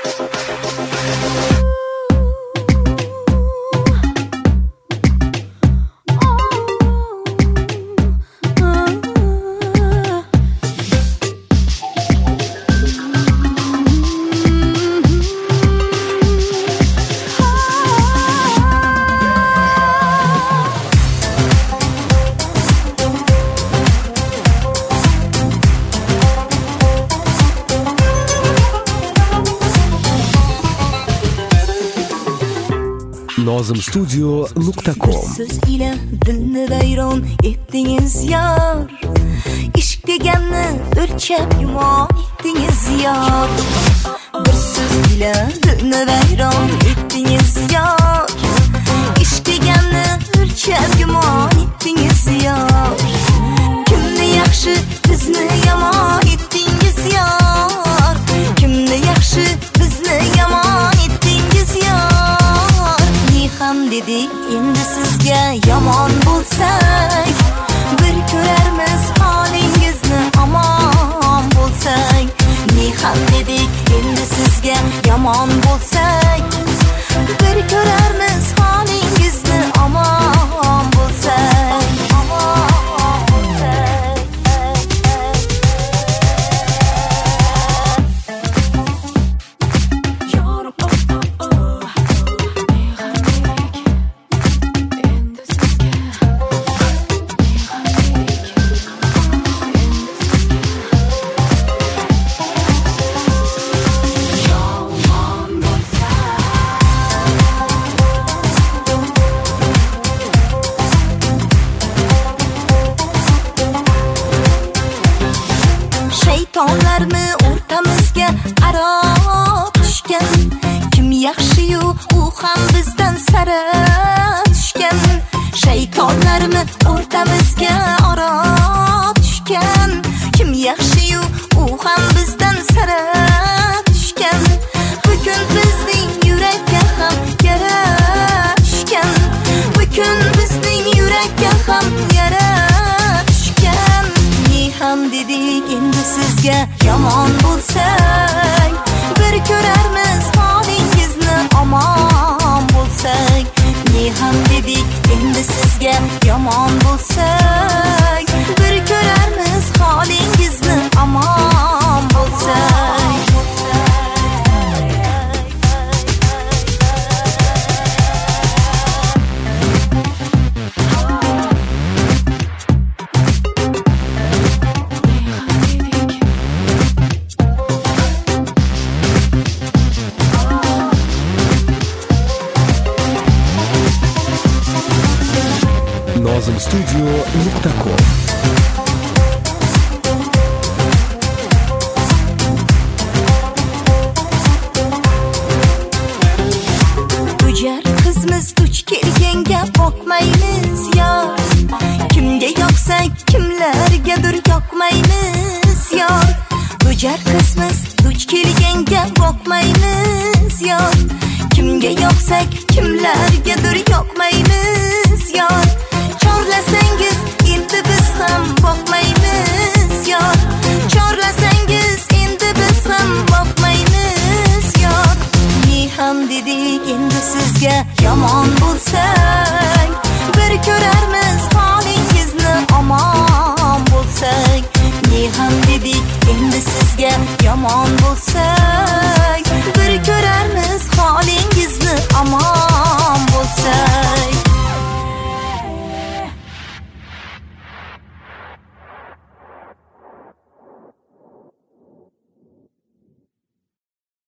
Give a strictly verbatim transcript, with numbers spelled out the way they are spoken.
nozim studio nuqta com. Siz ila dilni vayron etdingiz yor, ishq deganni o'lchab yumon etdingiz yor. Bir siz ila dilni vayron etdingiz yor, ishq deganni o'lchab yumon etdingiz yor. Kimni yaxshi bizni yomon etdingiz yor, kimni yaxshi bizni yomon etdingiz yor. Ham dedik endi sizga yomon bo'lsak, bir ko'rarmiz holingizni omon bo'lsak. Ne ham dedik endi sizga yomon bo'lsak, bir ko'rarmiz holingizni omon bo'lsak. Shaytonlarni o'rtamizga aro tushgan, kim yaxshi-yu u ham bizdan sara tushgan. Shaytonlarni o'rtamizga aro tushgan, kim yaxshi-yu u ham bizdan sara tushgan. Bugun bizning yurakka ham yara tushgan, bugun bizning yurakka ham yara tushgan. Ne ham dedik endi sizga yomon bo'lsak, bir ko'rarmiz holingizni omon bo'lsak. Ne ham dedik endi sizga yomon bo'lsak, bir ko'rarmiz holingizni omon bo'lsak. nozim studio nuqta com. Tujar qizmiz duch kelganga boqmaymiz yor, kimga yoqsak kimlargadir yoqmaymiz yor. Tujar qizmiz duch kelganga boqmaymiz yor, kimga yoqsak kimlargadir yoqmaymiz yor. Chorlasangiz endi biz ham boqmaymiz yor, chorlasangiz endi biz ham boqmaymiz yor. Ne ham dedik endi sizga yomon bo'lsak, bir ko'rarmiz holingizni omon bo'lsak. Ne ham dedik endi sizga yomon bo'lsak,